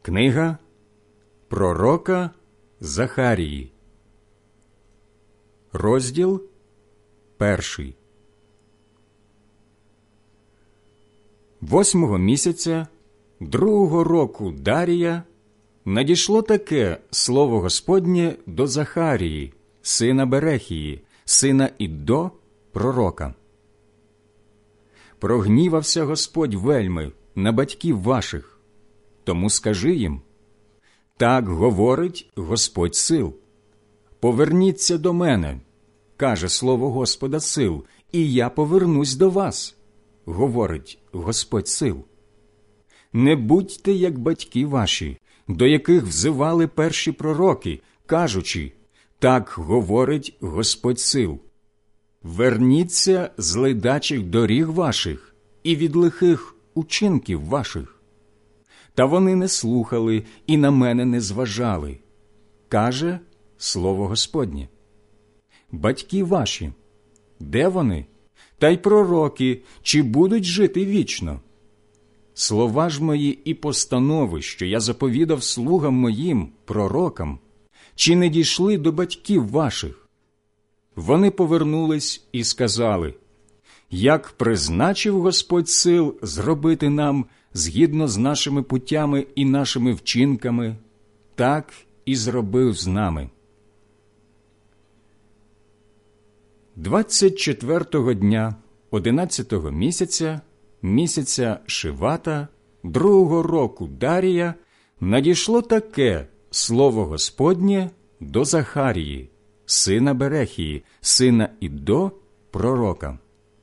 Книга пророка Захарії, розділ 1. 8-го місяця 2-го року Дарія надійшло таке слово Господнє до Захарії, сина Берехії, сина Іддо, пророка. Прогнівався Господь вельми на батьків ваших, тому скажи їм: так говорить Господь сил. Поверніться до мене, каже слово Господа сил, і я повернусь до вас, говорить Господь сил. Не будьте, як батьки ваші, до яких взивали перші пророки, кажучи: так говорить Господь сил. Верніться з лайдачих доріг ваших і від лихих учинків ваших. Та вони не слухали і на мене не зважали, каже слово Господнє. Батьки ваші, де вони? Та й пророки, чи будуть жити вічно? Слова ж мої і постанови, що я заповідав слугам моїм, пророкам, чи не дійшли до батьків ваших? Вони повернулись і сказали: як призначив Господь сил зробити нам згідно з нашими путями і нашими вчинками, так і зробив з нами. 24-го дня 11-го місяця, місяця Шивата, 2-го року Дарія, надійшло таке слово Господнє до Захарії, сина Берехії, сина Іддо, пророка.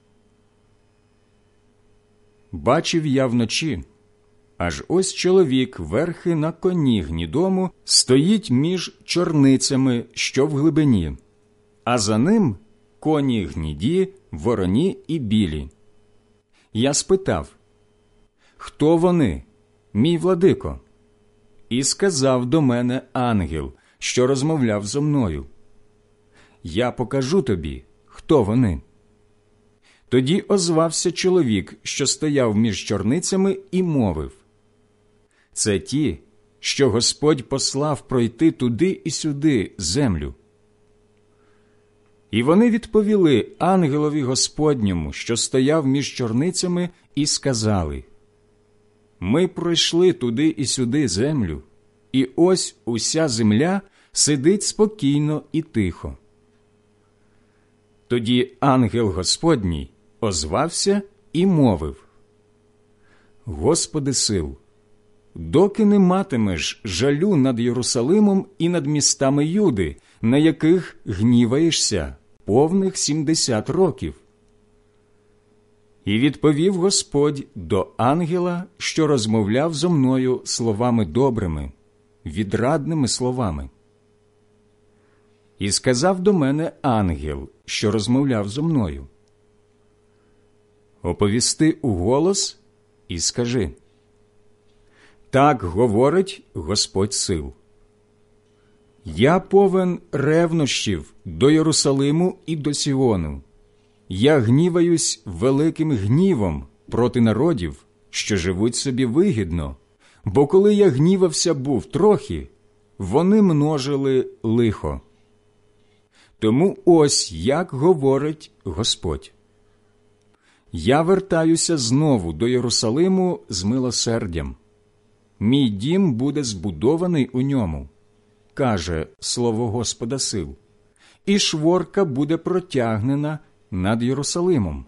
Бачив я вночі, аж ось чоловік верхи на коні гнідому стоїть між чорницями, що в глибині, а за ним коні гніді, вороні і білі. Я спитав: хто вони, мій владико? І сказав до мене ангел, що розмовляв зо мною: я покажу тобі, хто вони. Тоді озвався чоловік, що стояв між чорницями, і мовив: це ті, що Господь послав пройти туди і сюди землю. І вони відповіли ангелові Господньому, що стояв між чорницями, і сказали: ми пройшли туди і сюди землю, і ось уся земля сидить спокійно і тихо. Тоді ангел Господній озвався і мовив: Господи сил, доки не матимеш жалю над Єрусалимом і над містами Юди, на яких гніваєшся повних 70 років? І відповів Господь до ангела, що розмовляв зо мною словами добрими, відрадними словами. І сказав до мене ангел, що розмовляв зо мною: оповісти уголос і скажи: так говорить Господь сил. Я повен ревнощів до Єрусалиму і до Сіону. Я гніваюсь великим гнівом проти народів, що живуть собі вигідно, бо коли я гнівався був трохи, вони множили лихо. Тому ось як говорить Господь: я вертаюся знову до Єрусалиму з милосердям. Мій дім буде збудований у ньому, каже слово Господа сил, і шворка буде протягнена над Єрусалимом.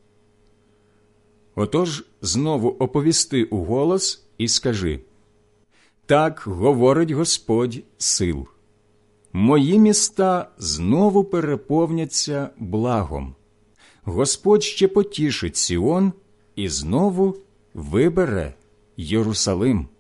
Отож знову оповісти уголос і скажи: так говорить Господь сил. Мої міста знову переповняться благом. Господь ще потішить Сіон і знову вибере Єрусалим.